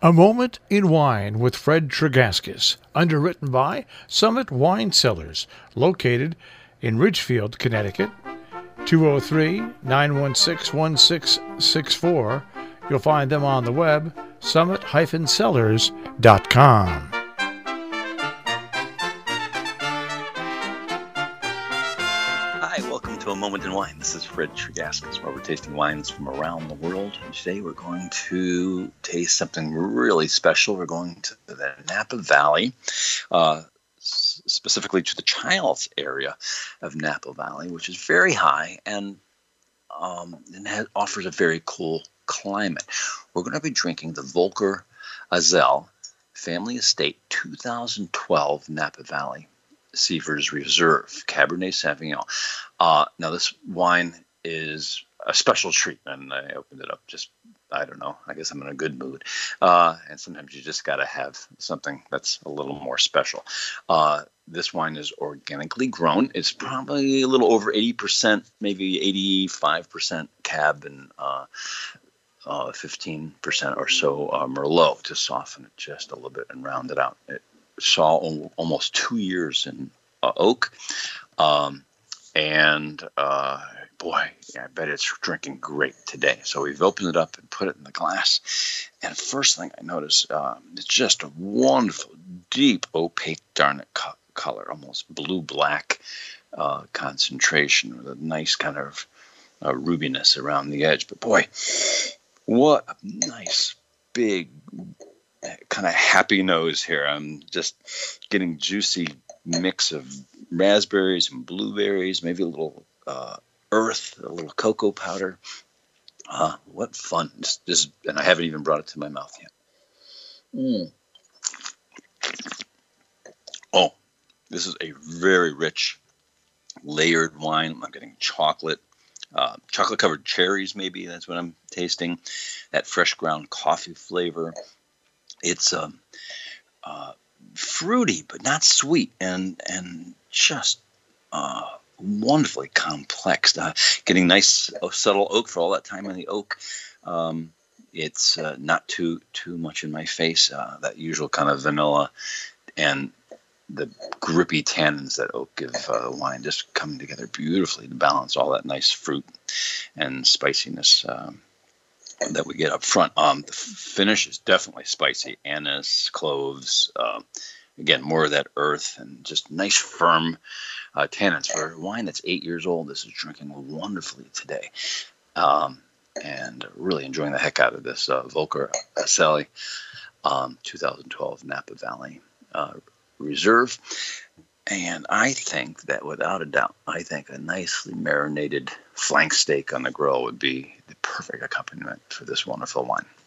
A Moment in Wine with Fred Tregaskis, underwritten by Summit Wine Cellars, located in Ridgefield, Connecticut, 203-916-1664. You'll find them on the web, summit-cellars.com. Hi, welcome to A Moment in Wine. This is Fred Tregaskis, where we're tasting wines from around the world. And today we're going to taste something really special. We're going to the Napa Valley, specifically to the Childs area of Napa Valley, which is very high and offers a very cool climate. We're going to be drinking the Volker Azel Family Estate 2012 Napa Valley Seavers Reserve Cabernet Sauvignon. Now this wine is a special treat, and I opened it up I don't know, I guess I'm in a good mood. And sometimes you just got to have something that's a little more special. This wine is organically grown. It's probably a little over 80%, maybe 85% Cab and 15% or so Merlot to soften it just a little bit and round it out. It saw almost 2 years in oak. Boy, I bet it's drinking great today. So we've opened it up and put it in the glass. And first thing I notice, it's just a wonderful, deep, opaque garnet color, almost blue-black concentration with a nice kind of rubiness around the edge. But boy, what a nice, big, kind of happy nose here. I'm just getting juicy mix of raspberries and blueberries, maybe a little earth, a little cocoa powder. What fun. And I haven't even brought it to my mouth yet. Oh, this is a very rich, layered wine. I'm getting chocolate covered cherries, maybe that's what I'm tasting. That fresh ground coffee flavor. It's fruity, but not sweet, and just wonderfully complex. Getting nice subtle oak for all that time in the oak. It's not too much in my face. That usual kind of vanilla and the grippy tannins that oak give the wine just coming together beautifully to balance all that nice fruit and spiciness that we get up front. The finish is definitely spicy. Anise, cloves, again, more of that earth and just nice firm tannins. For a wine that's 8 years old, this is drinking wonderfully today. And really enjoying the heck out of this Volker Azel 2012 Napa Valley Reserve. And I think that without a doubt, a nicely marinated flank steak on the grill would be the perfect accompaniment for this wonderful wine.